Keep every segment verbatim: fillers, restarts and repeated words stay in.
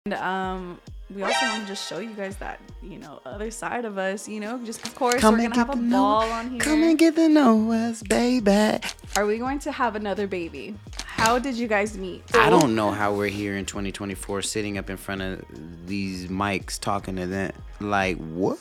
And um, we also want to just show you guys that, you know, other side of us, you know, just of course Come we're and going to have get a to know- ball on here. Come and get to know us, baby. Are we going to have another baby? How did you guys meet? I don't know how we're here in twenty twenty-four sitting up in front of these mics talking to them. Like, what?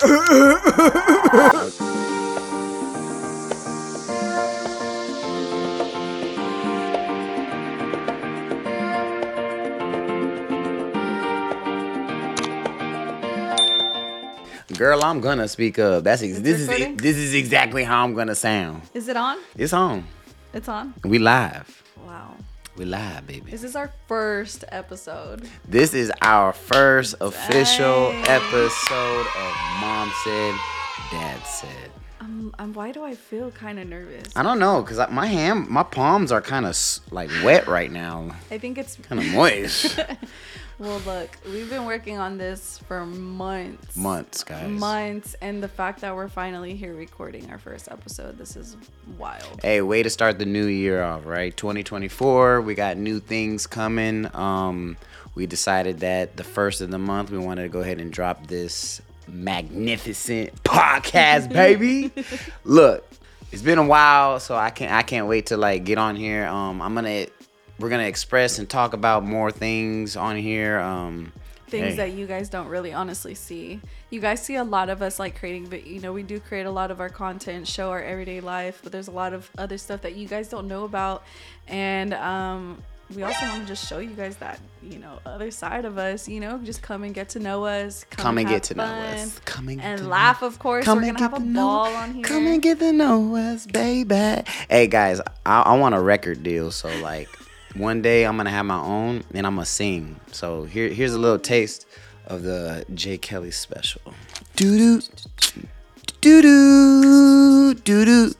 Girl, I'm gonna speak up. That's ex- It's this is recording? this is exactly how I'm gonna sound. Is it on? It's on. It's on? We live. Wow. We live, baby. Is this our first episode? This is our first official Dang. episode of Mom Said, Dad Said. Um, um, why do I feel kind of nervous? I don't know, cause my hand, my palms are kind of like wet right now, I think it's... kind of moist. Well, look, we've been working on this for months. Months, guys. Months. And the fact that we're finally here recording our first episode, this is wild. Hey, way to start the new year off, right? twenty twenty-four, we got new things coming. Um, we decided that the first of the month, we wanted to go ahead and drop this magnificent podcast, baby. Look, it's been a while, so I can't I can't wait to like get on here. Um, I'm gonna we're gonna express and talk about more things on here. Um, Things hey. that you guys don't really honestly see. You guys see a lot of us like creating, but you know, we do create a lot of our content, show our everyday life, but there's a lot of other stuff that you guys don't know about. And um, we also want to just show you guys that, you know, other side of us, you know, just come and get to know us. Come, Come and have get to know fun, us. Come and, get And to laugh, know- of course. Come We're and going to have get a to know- ball on here. Come and get to know us, baby. Hey guys, I, I want a record deal, so like one day I'm gonna have my own and I'm gonna sing. So here, here's a little taste of the J. Kelly special. Doo doo, doo doo, doo doo.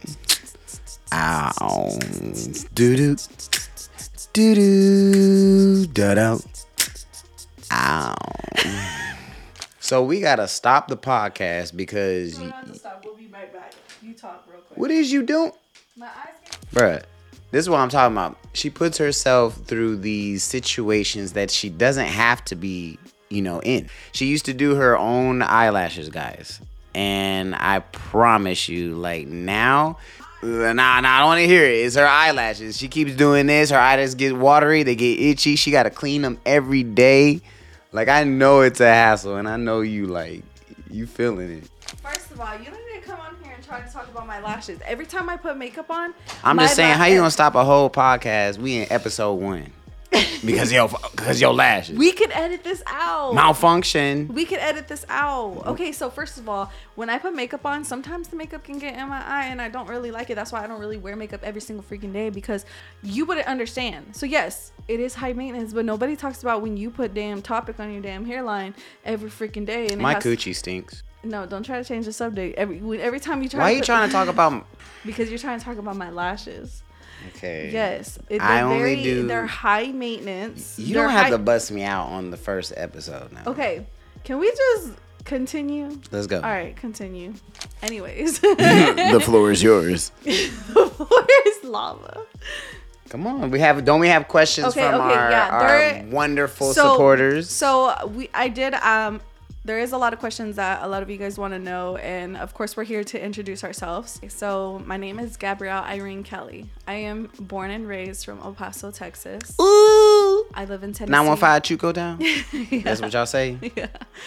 Ow, doo doo, doo doo, da da. Ow. So we gotta stop the podcast because. We don't have to stop. We'll be right back. You talk real quick. What is you doing? My eyes get... Bruh, this is what I'm talking about. She puts herself through these situations that she doesn't have to be, you know, in. She used to do her own eyelashes, guys. And I promise you, like, now, nah, nah, I don't want to hear it. It's her eyelashes. She keeps doing this. Her eyes get watery. They get itchy. She got to clean them every day. Like, I know it's a hassle, and I know you, like, you feeling it. First of all, you don't need to come on here and try to talk about my lashes. Every time I put makeup on, I'm my just saying, la- how you gonna stop a whole podcast? We in episode one because of your because your lashes We could edit this out. malfunction. We could edit this out. Okay, so first of all, when I put makeup on, sometimes the makeup can get in my eye and I don't really like it. That's why I don't really wear makeup every single freaking day because you wouldn't understand. So yes, it is high maintenance, but nobody talks about when you put damn Topic on your damn hairline every freaking day. And My it has, coochie stinks. No, don't try to change the subject. Every when- every time you try. Why to are you put- trying to talk about? Because you're trying to talk about my lashes. Okay. Yes, it- they're I only very, do- They're high maintenance. You They're don't have high- to bust me out on the first episode now. Okay, can we just continue? Let's go. All right, continue. Anyways, The floor is yours. where's lava? Come on. We have don't we have questions Okay, from okay, our, yeah, our there- wonderful So- supporters? So we, I did. Um, there is a lot of questions that a lot of you guys want to know, and of course, we're here to introduce ourselves. So my name is Gabrielle Irene Kelly. I am born and raised from El Paso, Texas. Ooh. I live in Tennessee. nine one five Chuco down? Yeah. That's what y'all say? Yeah.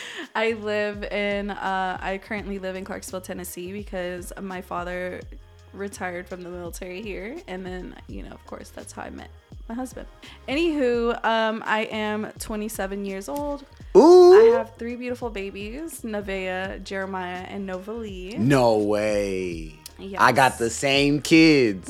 I live in, uh, I currently live in Clarksville, Tennessee because my father retired from the military here. And then, you know, of course, that's how I met my husband. Anywho, um, I am twenty-seven years old. Ooh. I have three beautiful babies, Nevaeh, Jeremiah, and Nova Lee. No way. Yes. I got the same kids.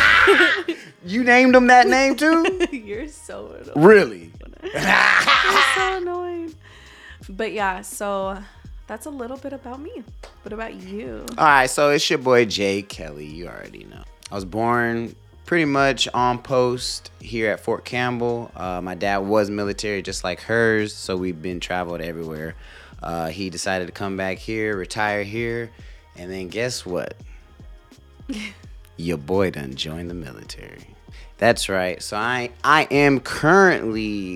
You named them that name too? You're so annoying. Really? You're so annoying. But yeah, so that's a little bit about me. What about you? All right, so it's your boy Jay Kelly. You already know. I was born pretty much on post here at Fort Campbell. Uh, my dad was military just like hers, so we've been traveled everywhere. Uh, he decided to come back here, retire here, and then guess what? Your boy done joined the military. That's right. So I I am currently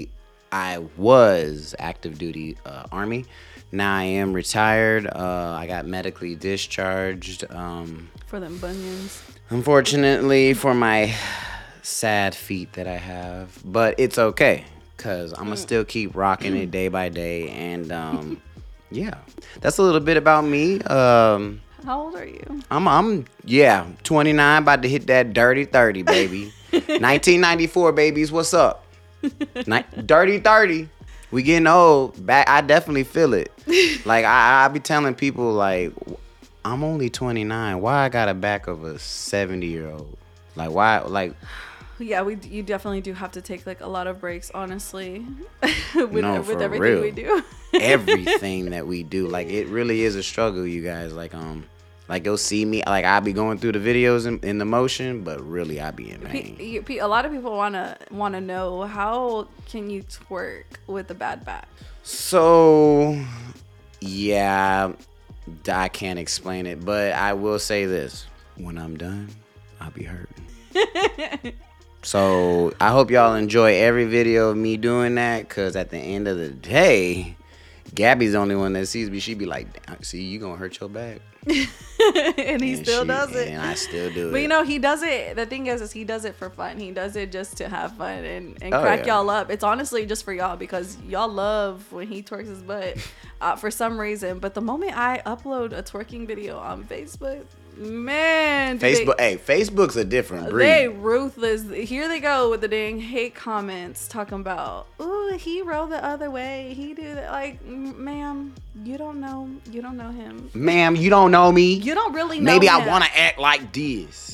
I was active duty uh, Army. Now I am retired. Uh, I got medically discharged. Um, For them bunions. unfortunately, for my sad feet that I have. But it's okay, because I'm going to still keep rocking it day by day. And um, yeah, that's a little bit about me. Um, How old are you? I'm, I'm, yeah, twenty-nine, about to hit that dirty thirty, baby. nineteen ninety-four, babies, what's up? Ni- dirty thirty. We getting old. Back, I definitely feel it. Like, I, I be telling people, like, I'm only twenty-nine. Why I got a back of a seventy-year-old? Like, why, like... Yeah, we you definitely do have to take, like, a lot of breaks, honestly, with, no, with for everything real. we do. Everything that we do. Like, it really is a struggle, you guys. Like, um... Like, you'll see me, like, I be going through the videos in, in the motion, but really, I be in pain. P- P- a lot of people want to want to know, how can you twerk with a bad back? So, yeah, I can't explain it, but I will say this. When I'm done, I'll be hurting. So, I hope y'all enjoy every video of me doing that, because at the end of the day, Gabby's the only one that sees me. She be like, see, you gonna hurt your back. And he And still she- does it. And I still do it. But you know, he does it. The thing is, is he does it for fun. He does it just to have fun and, and Oh, crack yeah. y'all up. It's honestly just for y'all, because y'all love when he twerks his butt uh, for some reason. But the moment I upload a twerking video on Facebook, man, do Facebook, they, hey, Facebook's a different breed. they ruthless. Here they go with the dang hate comments talking about, ooh, he rolled the other way. He do that. Like, m- ma'am, you don't know. You don't know him. Ma'am, you don't know me. You don't really know Maybe him. I want to act like this.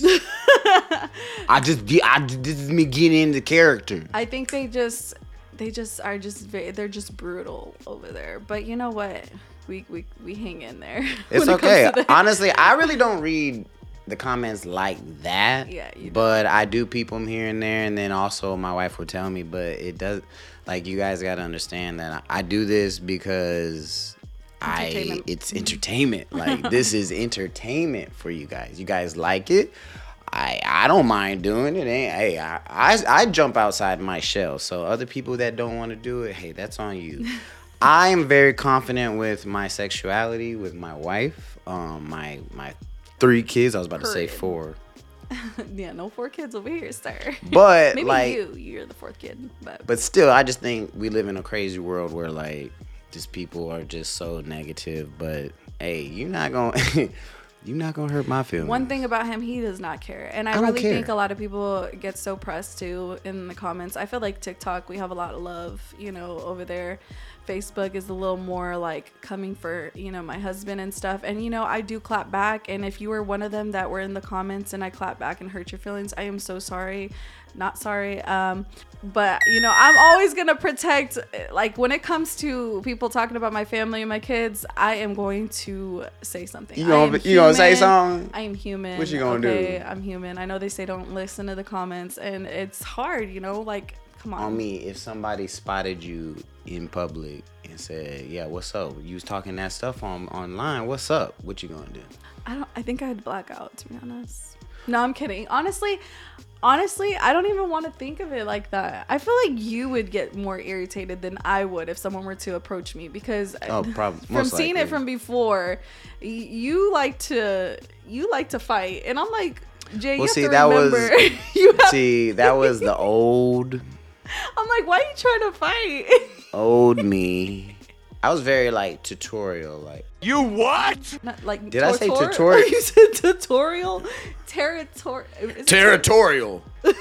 I just, I, this is me getting into character. I think they just they just are just very, they're just brutal over there. But you know what? We we, we hang in there. It's when it comes okay. to the- Honestly, I really don't read the comments like that. Yeah, you but I do peep them here and there, and then also my wife will tell me. But it does, like, you guys got to understand that I, I do this because I Entertainment. it's entertainment. Like, this is entertainment for you guys. You guys like it. I, I don't mind doing it. Ain't, hey, I, I I jump outside my shell. So other people that don't want to do it, hey, that's on you. I am very confident with my sexuality, with my wife, um, my my three kids. I was about to say Period. four, Yeah, no four kids over here, sir. but Maybe like, you, you're the fourth kid, but but still, I just think we live in a crazy world where like just people are just so negative. But hey, you're not gonna you're not gonna hurt my feelings. one thing about him, he does not care. And I, I don't really care. think a lot of people get so pressed too in the comments. I feel like TikTok, we have a lot of love, you know, over there. Facebook is a little more like coming for, you know, my husband and stuff. And, you know, I do clap back. And if you were one of them that were in the comments and I clap back and hurt your feelings, I am so sorry. Not sorry. Um, but, you know, I'm always going to protect, like, when it comes to people talking about my family and my kids, I am going to say something. You I gonna- am you gonna say human. something? I am human. What you gonna okay? do? I'm human. I know they say don't listen to the comments, and it's hard, you know, like, come on. On me, if somebody spotted you in public and said, "Yeah, what's up? You was talking that stuff on online. What's up? What you gonna do?" I don't. I think I'd black out, to be honest. No, I'm kidding. Honestly, honestly, I don't even want to think of it like that. I feel like you would get more irritated than I would if someone were to approach me, because Oh, prob- from most seeing it likely. from before, y- you like to you like to fight, and I'm like, Jay, Well, you see, have to that was- remember. you have, See, that was the old, I'm like, why are you trying to fight? old me. I was very like tutorial, like. You what? Not like Did I say tutor- tutorial? You said tutorial, territory. Territorial.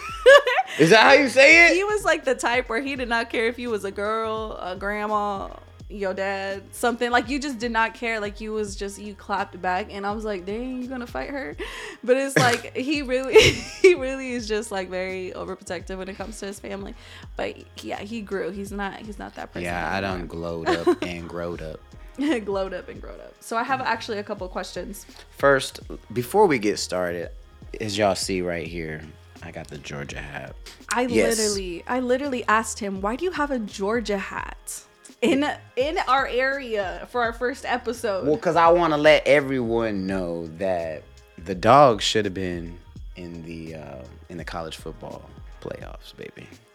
Is that how you say it? He was like the type where he did not care if you was a girl, a grandma, your dad, something. Like, you just did not care. Like, you was just, you clapped back, and I was like, dang, you gonna fight her? But it's like, he really he really is just like very overprotective when it comes to his family. But yeah, he grew. He's not he's not that person Yeah, I done anymore. glowed up and growed up. Glowed up and growed up. So I have actually a couple questions. First, before we get started, as y'all see right here, I got the Georgia hat. I Yes. literally, I literally asked him, "Why do you have a Georgia hat in in our area for our first episode?" Well, because I want to let everyone know that the Dogs should have been in the uh, in the college football playoffs, baby.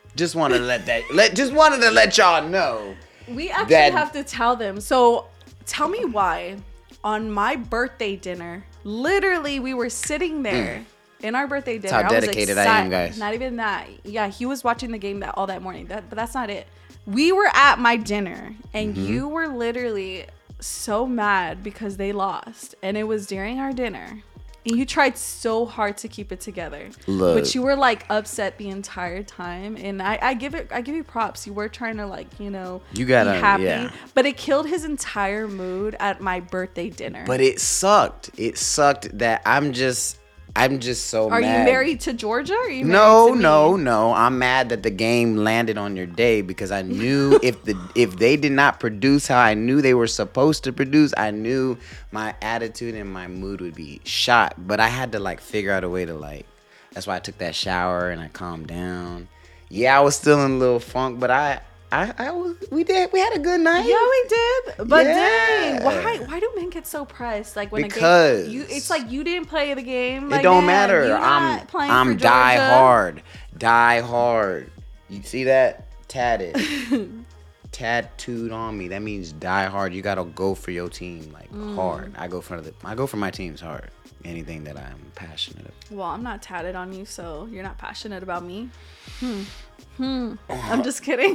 Just wanted to let that let just wanted to let y'all know. We actually that, have to tell them. So tell me why on my birthday dinner, literally we were sitting there mm. in our birthday dinner. That's how dedicated I, I am, guys. Not even that. Yeah, he was watching the game that all that morning. That, but that's not it. We were at my dinner and mm-hmm. you were literally so mad because they lost, and it was during our dinner. And you tried so hard to keep it together. Look. But you were like upset the entire time. And I, I give it I give you props. You were trying to like, you know, you gotta, be happy. Yeah. But it killed his entire mood at my birthday dinner. But it sucked. It sucked that I'm just I'm just so Are mad. you married to Georgia? Or are you no, married to no, me? no. I'm mad that the game landed on your day because I knew if the if they did not produce how I knew they were supposed to produce, I knew my attitude and my mood would be shot. But I had to like figure out a way to like. That's why I took that shower and I calmed down. Yeah, I was still in a little funk, but I. I, I was we did we had a good night. Yeah, we did. But yeah. dang, why why do men get so pressed? Like when because a game, you it's like you didn't play the game. Like, it don't man, matter. You're not I'm playing I'm for die Georgia. hard, die hard. You see that tatted, tattooed on me. That means die hard. You gotta go for your team like mm. hard. I go for the I go for my teams hard. Anything that I'm passionate about. Well, I'm not tatted on you, so you're not passionate about me. Hmm. Hmm. I'm just kidding.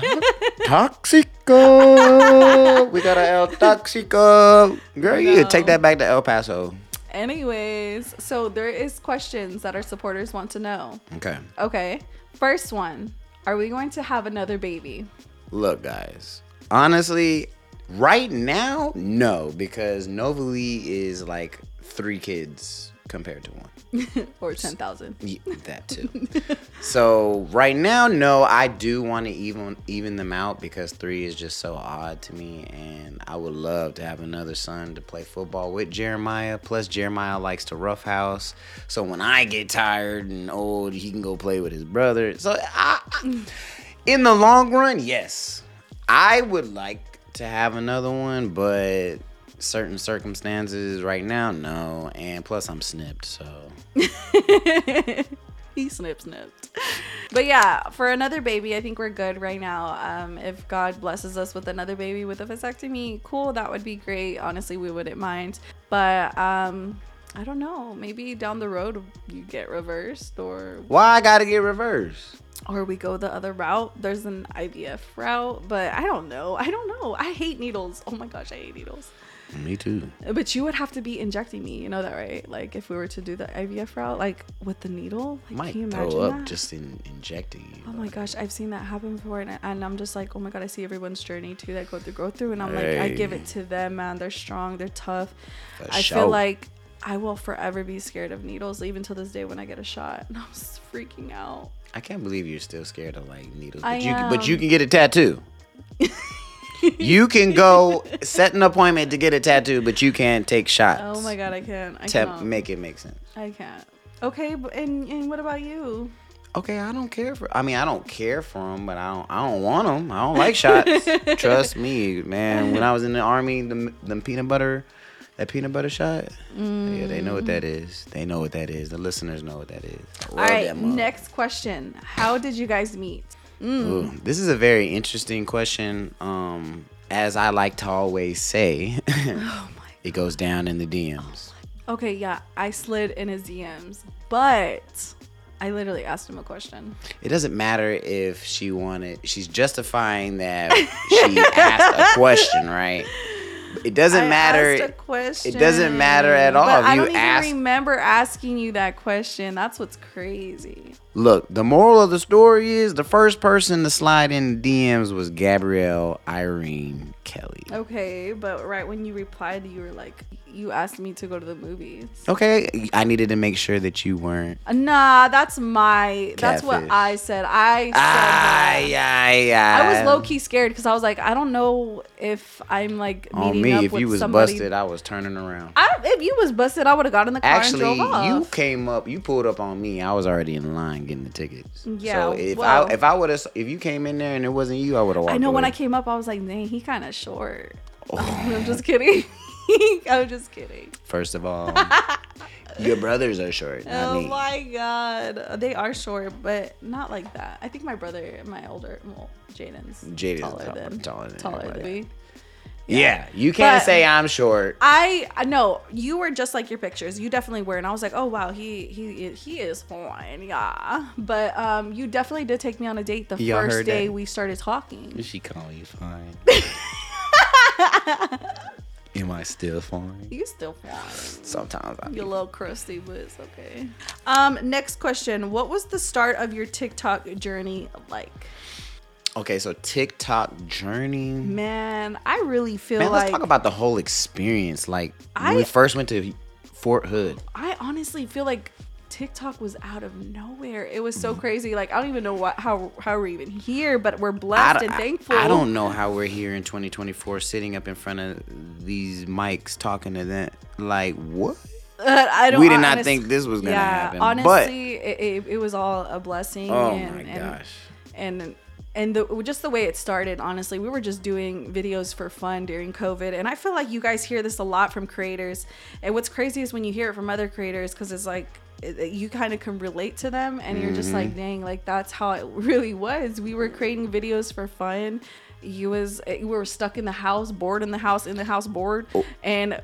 Toxico. We got a El Toxico. Girl, you no. take that back to El Paso. Anyways, so there is questions that our supporters want to know. Okay. Okay. First one. Are we going to have another baby? Look, guys. Honestly, right now, no. Because Novalee is like three kids compared to one. Or ten thousand. Yeah, that too. So right now, no, I do want to even even them out because three is just so odd to me, and I would love to have another son to play football with Jeremiah. Plus, Jeremiah likes to roughhouse, so when I get tired and old, he can go play with his brother. So, I, in the long run, yes, I would like to have another one, but certain circumstances right now, no. And plus, I'm snipped, so. He snip snipped. But yeah, for another baby, I think we're good right now. Um, if God blesses us with another baby with a vasectomy, cool, that would be great. Honestly, we wouldn't mind. But um, I don't know. Maybe down the road you get reversed, or why I gotta get reversed? Or we go the other route. There's an I V F route, but I don't know. I don't know. I hate needles. Oh my gosh, I hate needles. Me too. But you would have to be injecting me. You know that, right? Like if we were to do the I V F route, like with the needle. Like, might can you throw imagine up that? just in injecting you. Oh my gosh, I've seen that happen before, and, and I'm just like, oh my god, I see everyone's journey too that go through, go through, and I'm hey. like, I give it to them, man. They're strong, they're tough. For I sure. feel like I will forever be scared of needles, even to this day when I get a shot, and I'm just freaking out. I can't believe you're still scared of like needles, I but you am. but you can get a tattoo. You can go set an appointment to get a tattoo, but you can't take shots. Oh my god, I can't. I to can't. make it make sense. I can't. Okay, but and, and what about you? Okay, I don't care for. I mean, I don't care for them, but I don't. I don't want them. I don't like shots. Trust me, man. When I was in the army, the the peanut butter, that peanut butter shot. Mm. Yeah, they know what that is. They know what that is. The listeners know what that is. All right. Next question. How did you guys meet? Mm. Ooh, this is a very interesting question. Um, as I like to always say, oh my it goes down in the D Ms. Okay, yeah, I slid in his D Ms, but I literally asked him a question. It doesn't matter if she wanted. She's justifying that she asked a question, right? It doesn't I matter. Asked a question. It doesn't matter at all. But if I you don't even ask, remember asking you that question. That's what's crazy. Look, the moral of the story is the first person to slide in D Ms was Gabrielle Irene Kelly. Okay, but right when you replied, you were like, you asked me to go to the movies. Okay, I needed to make sure that you weren't. Nah, that's my. Catfish. That's what I said. I said that. Ay, ay, ay. I was low key scared because I was like, I don't know if I'm like meeting on me. Up if with you was somebody. busted, I was turning around. I if you was busted, I would have got in the car Actually, and drove off. you came up. You pulled up on me. I was already in line getting the tickets. Yeah. So if well, I if I would have if you came in there and it wasn't you, I would have walked I know away. when I came up, I was like, dang, he kind of short. Oh. I'm just kidding. I'm just kidding. First of all, Your brothers are short, not Oh me. my god, they are short, but not like that. I think my brother, my older, well, Jaden's Jaden's taller tall- than taller than taller everybody. than me. Yeah, you can't But- say I'm short. I I know you were just like your pictures. You definitely were, and I was like, oh wow, he he he is fine, yeah. But um, you definitely did take me on a date the Y'all first heard day that? we started talking. She call you fine. Am I still fine? You still fine. Sometimes I You're a be. little crusty, but it's okay. Um, next question: what was the start of your TikTok journey like? Okay, so TikTok journey. Man, I really feel Man, like let's talk about the whole experience. Like when I- we first went to Fort Hood. I honestly feel like TikTok was out of nowhere. It was so Mm. crazy. Like I don't even know what how how we're even here, but we're I, blessed d- and I- thankful. I don't know how we're here in twenty twenty-four sitting up in front of these mics talking to them. Like, what? Uh, I don't. We did not honest- think this was gonna yeah, happen, but- honestly, it, it, it was all a blessing. Oh and, my and, gosh. And and the, just the way it started, honestly, we were just doing videos for fun during COVID, and I feel like you guys hear this a lot from creators. And what's crazy is when you hear it from other creators, because it's like it, you kind of can relate to them, and you're just like, dang, like that's how it really was. We were creating videos for fun. You was we were stuck in the house, bored in the house, in the house, bored, and.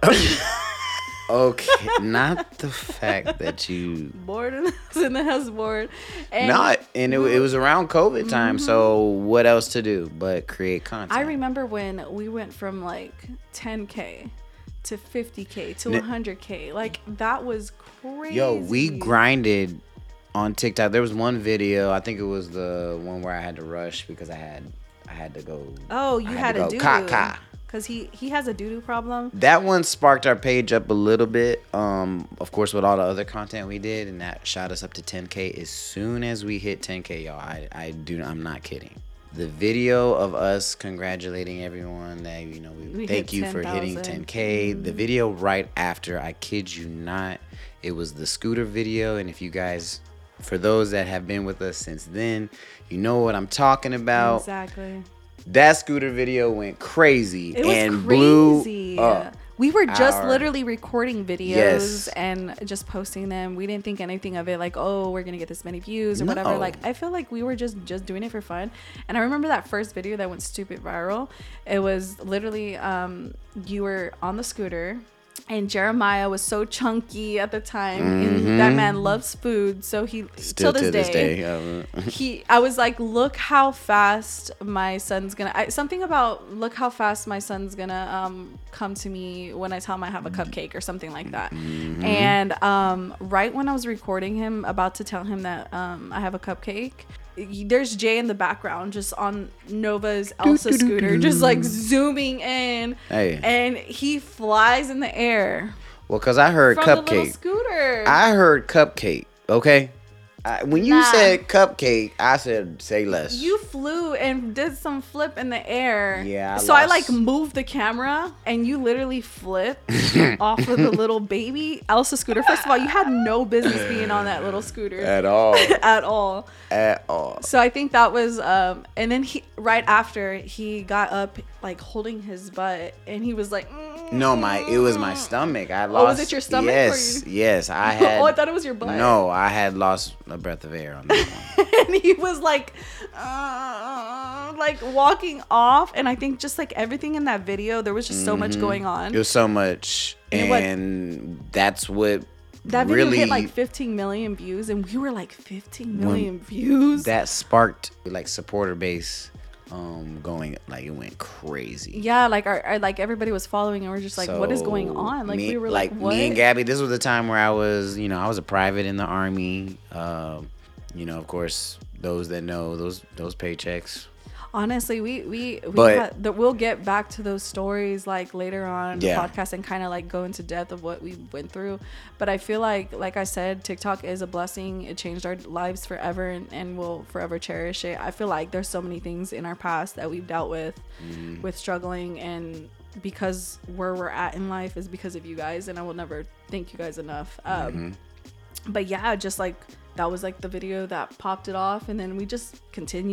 Okay, not the fact that you bored in the house, in the house bored. And not, and it, it was around COVID time. So what else to do but create content? I remember when we went from like ten K to fifty K to N- one hundred K. Like that was crazy. Yo, we grinded on TikTok. There was one video. I think it was the one where I had to rush because I had I had to go. Oh, you I had, to a go doo ka ka. because he he has a doo doo problem. That one sparked our page up a little bit. Um, of course, with all the other content we did, and that shot us up to ten K. As soon as we hit ten K, y'all, I I do. I'm not kidding. The video of us congratulating everyone that, you know, we, We thank hit you for hitting ten thousand. ten K. The video right after, I kid you not, it was the scooter video. And if you guys, for those that have been with us since then, you know what I'm talking about. Exactly. That scooter video went crazy It was and crazy. blew up. We were just our- literally recording videos Yes. and just posting them. We didn't think anything of it, like, oh, we're gonna get this many views or whatever. No. Like, I feel like we were just just doing it for fun. And I remember that first video that went stupid viral. It was literally um, you were on the scooter. And Jeremiah was so chunky at the time, and that man loves food. So he, Mm-hmm. Still till this to this day, day. uh, he I was like, look how fast my son's gonna I, something about look how fast my son's gonna um come to me when I tell him I have a cupcake or something like that. Mm-hmm. And um right when I was recording him about to tell him that um I have a cupcake, y- there's Jay in the background just on Nova's Elsa doo, doo, scooter, doo. just like zooming in. Hey. And he flies in the air well, because I heard from the little cupcake. scooter. I heard cupcake, okay? I, when you Nah. said cupcake, I said say less. You flew and did some flip in the air. Yeah, I So I lost- like moved the camera and you literally flipped off of the little baby Elsa scooter. First of all, you had no business being on that little scooter At all. at all. At all. So I think that was um and then he right after he got up like holding his butt and he was like mm. No, my it was my stomach. I lost. Oh, was it your stomach or Yes, you- yes. I had. Oh, I thought it was your butt. No, I had lost a breath of air on that one. And he was like uh, like walking off, and I think just like everything in that video there was just so much going on. Mm-hmm. It was so much, And what- and that's what That video really hit like fifteen million views, and we were like fifteen million views. that sparked like supporter base um going, like it went crazy. Yeah, like our, our like everybody was following, and we're just like, what is going So, on? Like me- we were like, what? me and Gabby, this was the time where I was, you know, I was a private in the army. Um, you know, of course, those that know those those paychecks. Honestly, we we, we But- had, that we'll get back to those stories like later on in Yeah. the podcast and kind of like go into depth of what we went through. But I feel like, like I said, TikTok is a blessing. It changed our lives forever, and, and we'll forever cherish it. I feel like there's so many things in our past that we've dealt with, Mm-hmm. with struggling, and because where we're at in life is because of you guys, and I will never thank you guys enough. Um, Mm-hmm. But yeah, just like that was like the video that popped it off, and then we just continued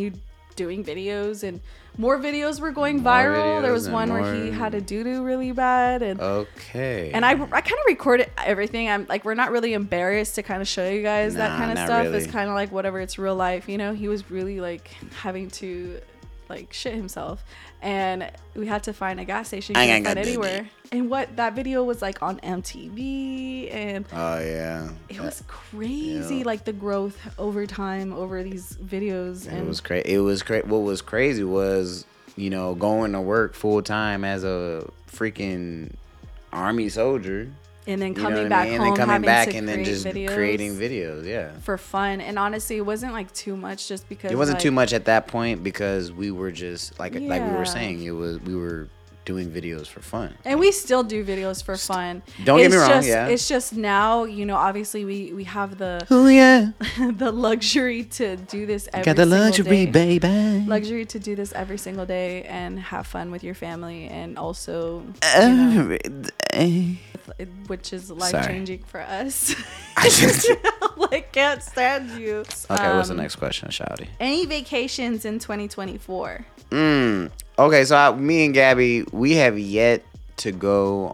doing videos, and more videos were going More viral. There videos was and one where more- he had a doo-doo really bad, and Okay. and I, I kind of recorded everything. I'm like, we're not really embarrassed to kind of show you guys that Nah, kind of not stuff. really. It's kind of like whatever, it's real life, you know. He was really like having to like shit himself, and we had to find a gas station. I Couldn't ain't got find that anywhere. And what that video was like on M T V, and Oh yeah. it was crazy, yeah. like the growth over time over these videos. It And was crazy. It was crazy. What was crazy was, you know, going to work full time as a freaking army soldier. and then You know coming what back I mean? home, And then coming having back to and then create just videos creating videos. Yeah. for fun. And honestly, it wasn't like too much, just because It wasn't like, too much at that point because we were just like like we Yeah. were saying. It was we were doing videos for fun. And we still do videos for fun. Don't get It's me wrong, just, yeah. It's just now, you know, obviously we we have the Oh yeah. the luxury to do this every Got the single luxury, day. baby. Luxury to do this every single day and have fun with your family, and also, you know, Every day. which is life changing for us. I just- like, can't stand you. Okay, what's the Um, next question, Shouty? Any vacations in twenty twenty-four? Mm. Okay, so I, me and Gabby, we have yet to go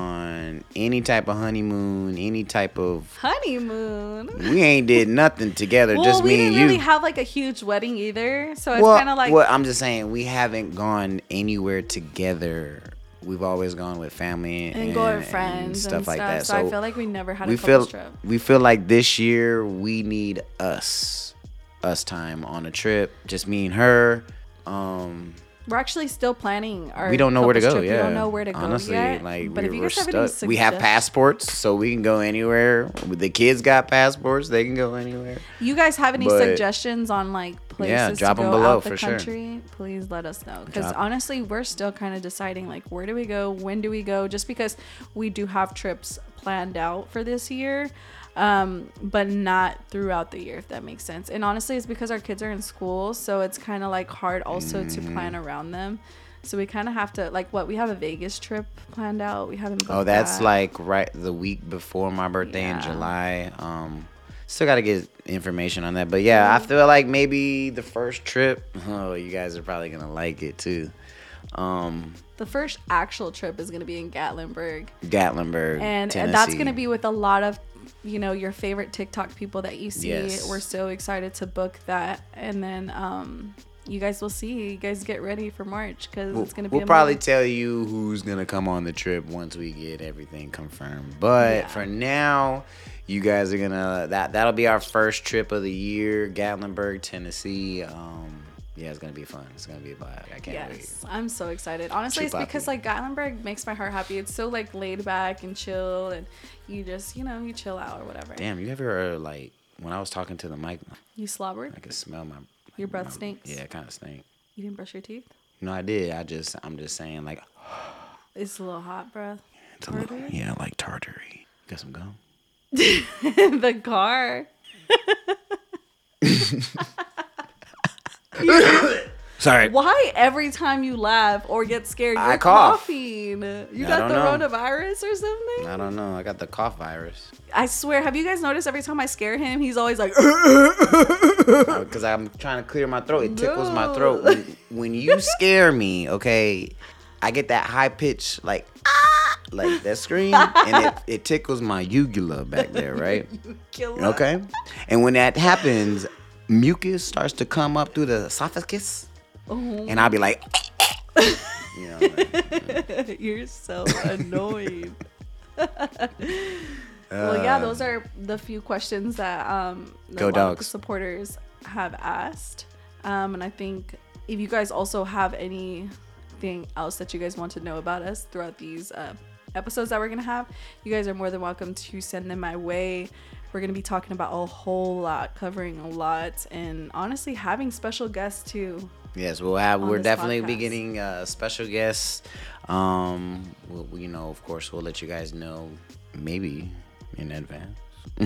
on any type of honeymoon, any type of. Honeymoon. We ain't did nothing together, Well, just we me didn't and you. really have like a huge wedding either, so it's well, kind of like well, I'm just saying we haven't gone anywhere together. We've always gone with family and, and go with and friends stuff and like stuff. that. So, I feel like we never had a we couples feel trip. we feel like this year we need us, us time on a trip. Just me and her. Um, We're actually still planning our. we don't know where to couples go. trip. Yeah, We don't know where to go honestly, yet. like but we, if you we're guys have any stuck. We have suggestions- passports, so we can go anywhere. The kids got passports; they can go anywhere. You guys have any But- suggestions on like places Yeah, drop to 'em go below out the for sure. country? Please let us know, because Drop- honestly, we're still kind of deciding like where do we go, when do we go, just because we do have trips planned out for this year, um, but not throughout the year, if that makes sense. And honestly, it's because our kids are in school, so it's kind of like hard also to Mm-hmm. plan around them. So we kind of have to like what we have a Vegas trip planned out. We haven't. Oh, booked that's that. like right the week before my birthday in Yeah. July. Um, still got to get information on that, but yeah, I feel like maybe the first trip. Oh, you guys are probably gonna like it too. Um, the first actual trip is gonna be in Gatlinburg. Gatlinburg, and, Tennessee. and that's going to be with a lot of, you know, your favorite TikTok people that you see. Yes. We're so excited to book that, and then um you guys will see. You guys get ready for March, because We'll, it's going to be we'll probably amazing. tell you who's gonna come on the trip once we get everything confirmed. But Yeah. for now, you guys are gonna that that'll be our first trip of the year, Gatlinburg, Tennessee. Um, yeah, it's gonna be fun. It's gonna be a vibe. I can't wait. Yes, I'm so excited. Honestly, it's Chupapi. because like Gatlinburg makes my heart happy. It's so like laid back and chill, and you just, you know, you chill out or whatever. Damn, you ever like when I was talking to the mic, You slobbered? I could smell my Your breath my- stinks? Yeah, it kind of stink. You didn't brush your teeth? No, I did. I just I'm just saying like It's a little hot, bruh. it's a little, Tartary? yeah, like tartary. Got some gum? The car. Sorry. Why every time you laugh or get scared, you're I cough. coughing? You I got don't the know. coronavirus or something? I don't know. I got the cough virus. I swear, have you guys noticed every time I scare him, he's always like, Because I'm trying to clear my throat. It tickles my No. throat. When, when you scare me, okay, I get that high pitch, like, ah, like that scream, and it, it tickles my ugula back there, right? killer. Okay? And when that happens, mucus starts to come up through the esophagus, Oh, and I'll be like, you know, like, you're so annoying. Well, yeah, those are the few questions that um, a Go lot of the Dogs. supporters have asked. Um, and I think if you guys also have anything else that you guys want to know about us throughout these uh, episodes that we're going to have, you guys are more than welcome to send them my way. We're going to be talking about a whole lot, covering a lot, and honestly having special guests too. yes, we'll have. On We're this definitely be podcast. getting uh, special guests. Um, we'll, we- you know, of course, we'll let you guys know maybe in advance.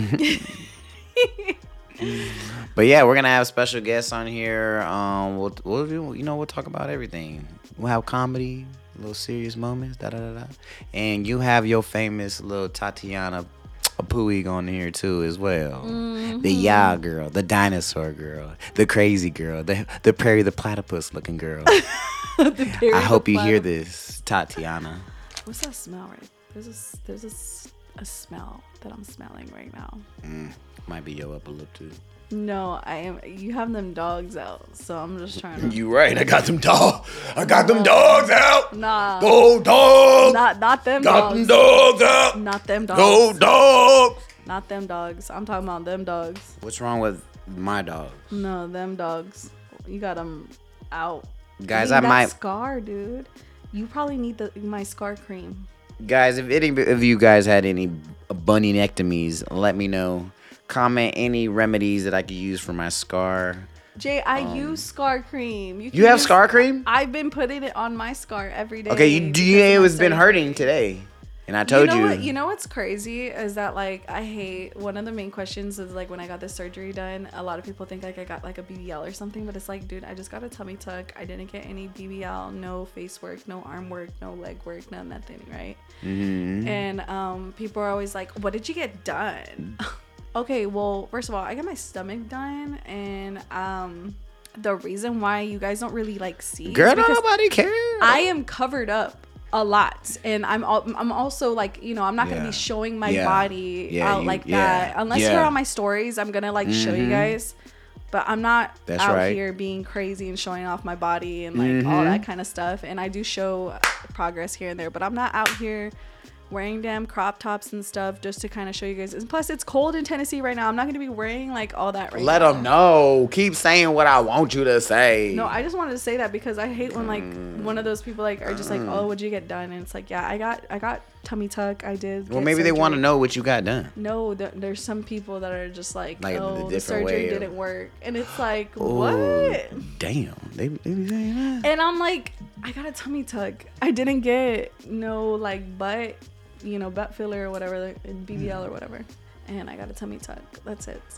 But yeah, we're gonna have special guests on here. Um, we'll, we'll do- you know, we'll talk about everything. We'll have comedy, little serious moments, da da da da, and you have your famous little Tatiana a Puig on here too as well. Mm-hmm. The Ya girl, the dinosaur girl, the crazy girl, the the Perry the platypus looking girl. I hope you hear this, Tatiana. What's that smell? Right? There's a there's a, a smell that I'm smelling right now. Mm, might be your upper lip too. No, I am. You have them dogs out, so I'm just trying to. You right. I got them dogs. I got them dogs out. Nah. Go dogs. Not not them got dogs. them dogs out. Not them dogs. Go dogs. Not them dogs. I'm talking about them dogs. What's wrong with my dogs? No, them dogs. You got them out. Guys, I, I mean, might. That scar, dude. You probably need the my scar cream. Guys, if any of you guys had any bunnyectomies, let me know. Comment any remedies that I could use for my scar. Jay, I Um, use scar cream. You, can You have use- scar cream? I've been putting it on my scar every day. Okay, you do you because it of was my been surgery. hurting today. And I told you. you. Know What, you know what's crazy is that like I hate one of the main questions is like when I got this surgery done, a lot of people think like I got like a B B L or something, but it's like, dude, I just got a tummy tuck. I didn't get any B B L, no face work, no arm work, no leg work, no nothing, right? Mm-hmm. And um, people are always like, what did you get done? Okay, well, first of all, I got my stomach done, and um, the reason why you guys don't really like see, Girl, is don't because nobody care. I am covered up a lot, and I'm al- I'm also like, you know, I'm not gonna Yeah. be showing my Yeah. body Yeah, out you- like yeah. that unless Yeah. you're on my stories. I'm gonna like show you Mhm. guys, but I'm not That's out right. here being crazy and showing off my body and like all Mhm. that kind of stuff. And I do show progress here and there, but I'm not out here wearing damn crop tops and stuff just to kind of show you guys. And plus, it's cold in Tennessee right now. I'm not gonna be wearing like all that right Let now. them know. Keep saying what I want you to say. No, I just wanted to say that because I hate when like one of those people like are just like, oh, what'd you get done? And it's like, yeah, I got I got tummy tuck. I did. Well, get maybe they want to surgery. know what you got done. No, th- there's some people that are just like, Like, the oh, the, different surgery way of- didn't work, and it's like, Ooh, what? Damn. They, they be saying that. And I'm like, I got a tummy tuck. I didn't get no like butt, you know, butt filler or whatever, like, B B L or whatever. And I got a tummy tuck. That's it.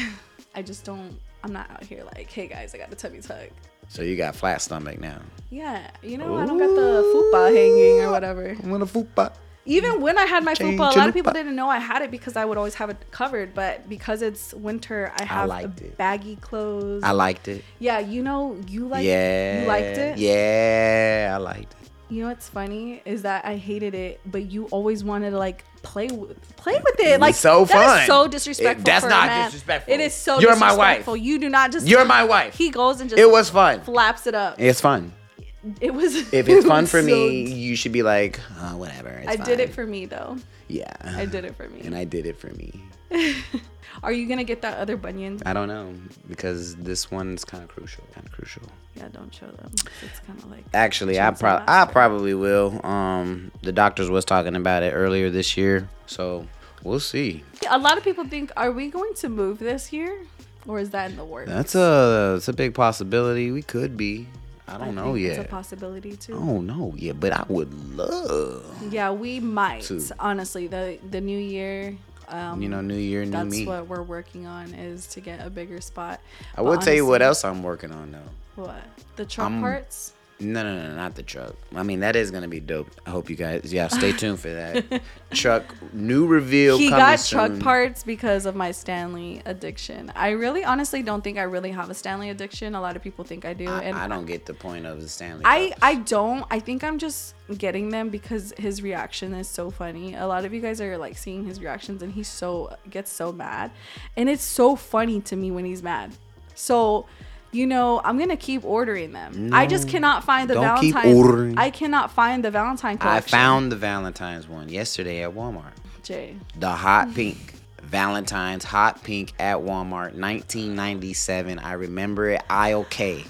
I just don't. I'm not out here like, hey guys, I got a tummy tuck. So you got flat stomach now. Yeah, you know, I don't got the fupa hanging or whatever. I'm gonna fupa. Even when I had my Change fupa, a lot of your people fupa. didn't know I had it because I would always have it covered. But because it's winter, I have liked it. baggy clothes. I liked it. Yeah, you know, you like yeah. you liked it. Yeah, I liked it. You know what's funny is that I hated it, but you always wanted to like play with play with it. Like so that fun. is so disrespectful. It- that's for a not man. disrespectful. It is so You're my wife. disrespectful. You do not just. You're my wife. He goes and just. It was fun. Flaps it up. It's fun. It was. If it it's fun was for so- me, you should be like, oh, whatever. It's I fine. did it for me though. Yeah. I did it for me. And I did it for me. Are you gonna get that other bunion? I don't know because this one's kind of crucial. Kind of crucial. Yeah, don't show them. It's kind of like. Actually, I Chainsaw probably I Massacre. probably will. Um, the doctors was talking about it earlier this year, so we'll see. A lot of people think, are we going to move this year, or is that in the works? That's a it's a big possibility. We could be. I don't I know think yet. It's a possibility too. I don't know yet, but I would love. Yeah, we might. Two. Honestly, the the new year. Um, You know, New Year, new that's me. what we're working on is to get a bigger spot. I But will tell you what honestly- else I'm working on though. What? The truck I'm- parts? No, no, no, not the truck. I mean, that is gonna be dope. I hope you guys, yeah, stay tuned for that. Truck new reveal. He coming got soon. truck parts because of my Stanley addiction. I really, honestly, don't think I really have a Stanley addiction. A lot of people think I do, I, and I don't get the point of the Stanley. I, Cups. I don't. I think I'm just getting them because his reaction is so funny. A lot of you guys are like seeing his reactions, and he so gets so mad, and it's so funny to me when he's mad. So, you know, I'm gonna keep ordering them. I just cannot find the don't keep Valentine. ordering. I cannot find the Valentine I collection. found the Valentine's one yesterday at Walmart. Jay. The hot pink. Valentine's hot pink at Walmart, nineteen ninety-seven. I remember it. I okay.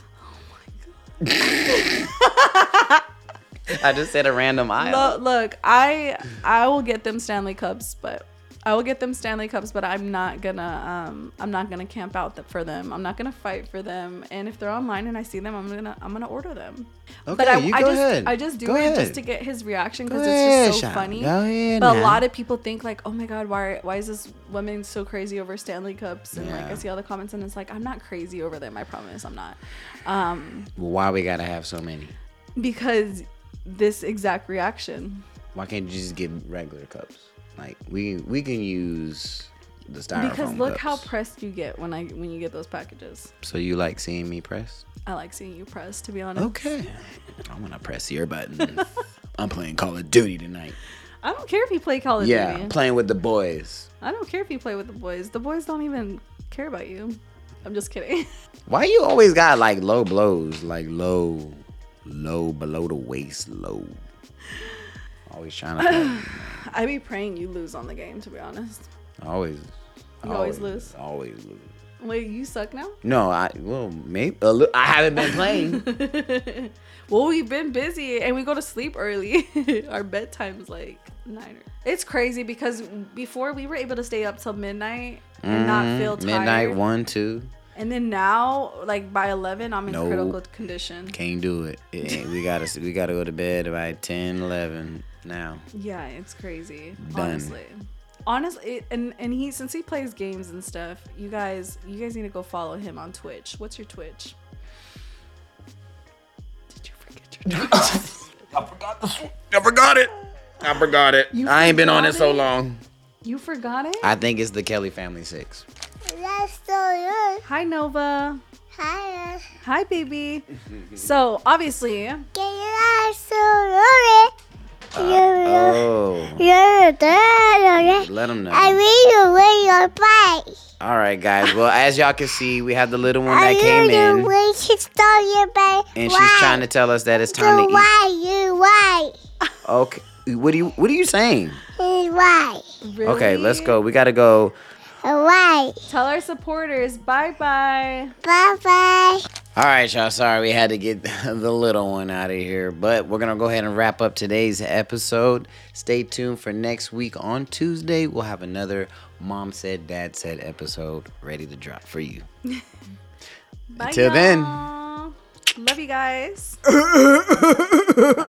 I just said a random aisle. Look, look, I I will get them Stanley Cups, but I will get them Stanley Cups, but I'm not gonna um I'm not gonna camp out th- for them. I'm not gonna fight for them. And if they're online and I see them, I'm gonna I'm gonna order them. Okay, but I, you I go just ahead. I just do Go it ahead. just to get his reaction because Go it's ahead, just so Sean. funny. Go ahead But a now. lot of people think like, oh my god, why why is this woman so crazy over Stanley Cups? And like Yeah. I see all the comments and it's like I'm not crazy over them. I promise I'm not. Um, Why we gotta have so many? because this exact reaction. Why can't you just get regular cups? Like we we can use the styrofoam Because look cups. how pressed you get when I when you get those packages. So you like seeing me press? I like seeing you press, to be honest. Okay. I want to press your button. I'm playing Call of Duty tonight. I don't care if you play Call of Yeah, Duty. playing with the boys. I don't care if you play with the boys. The boys don't even care about you. I'm just kidding. Why you always got like low blows, like low, low below the waist, low? Always trying to. Play. I be praying you lose on the game, to be honest. Always. You always lose? Always lose. Wait, you suck now? No, I well maybe a li- I haven't been playing. Well, we've been busy and we go to sleep early. Our bedtime's like nine. Or... It's crazy because before we were able to stay up till midnight and mm, not feel tired. Midnight, one, two. And then now, like by eleven, I'm in nope. critical condition. Can't do it. it we gotta we gotta go to bed by ten, eleven now. Yeah, it's crazy. Done. Honestly. Honestly, it, and and he since he plays games and stuff, you guys you guys need to go follow him on Twitch. What's your Twitch? Did you forget your Twitch? I forgot the I forgot it. I forgot it. You I ain't been on it, it so long. You forgot it? I think it's the Kelly Family Six. That's so good. Hi Nova. Hi. Hi baby. So obviously. That's so good. Uh, oh. You're dead. Let them know. I read away your bike. All right, guys. Well, as y'all can see, we have the little one that I came in, the way she stole your bike. and why? she's trying to tell us that it's time so to eat. Why you why? Okay. What do you What are you saying? Why? Really? Okay, let's go. We gotta go. Why? Tell our supporters bye bye. Bye bye. All right, y'all. Sorry we had to get the little one out of here, but we're gonna go ahead and wrap up today's episode. Stay tuned for next week on Tuesday. We'll have another Mom Said, Dad Said episode ready to drop for you. Bye, Until y'all. then. Love you guys.